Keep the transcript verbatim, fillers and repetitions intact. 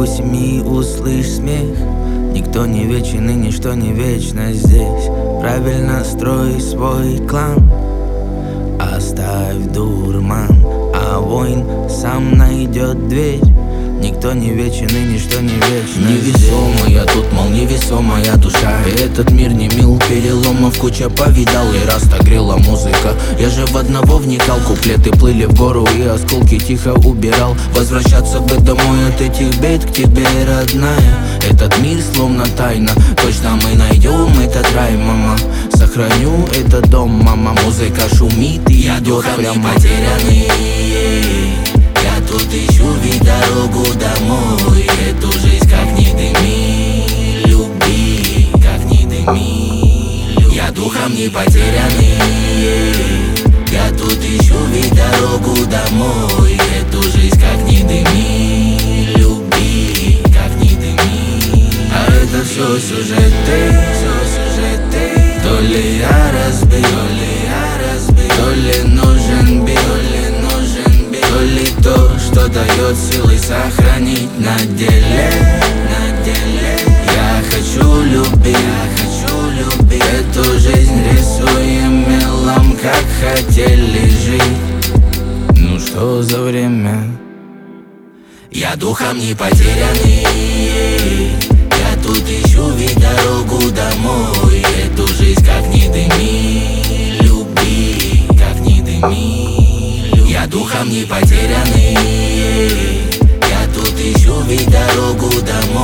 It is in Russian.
кругу семьи услышь смех. Никто не вечен и ничто не вечно здесь. Правильно строй свой клан, оставь дурман, а воин сам найдет дверь. Никто не вечен и ничто не вечно. Невесомая, тут, мол, невесомая душа. И этот мир не мил, переломов куча повидал. И раз так грела музыка, я же в одного вникал. Куплеты плыли в гору и осколки тихо убирал. Возвращаться бы домой от этих бед к тебе, родная. Этот мир словно тайна, точно мы найдем этот рай, мама. Сохраню этот дом, мама. Музыка шумит и я идет прямо. Потерянный, я тут ищу ведь дорогу домой. Эту жизнь как не дыми, люби, как не дыми, люби. Я духом не потерянный, я тут ищу ведь дорогу домой. Эту жизнь как не дыми, люби, как не дыми. А это все сюжеты, все сюжеты. то ли я разбит, то ли я разбит, то ли нужен бит, то ли нужен бит, то ли то, что дает силы сохранить на деле, на деле. Я хочу любить, я хочу любить. Эту жизнь рисуем мелом, как хотели жить. Ну что за время? Я духом не потерянный, я тут ищу ведь дорогу домой. Эту жизнь как не дыми, люби, как не дыми, люби. Я духом не потерянный, я тут ищу ведь дорогу домой.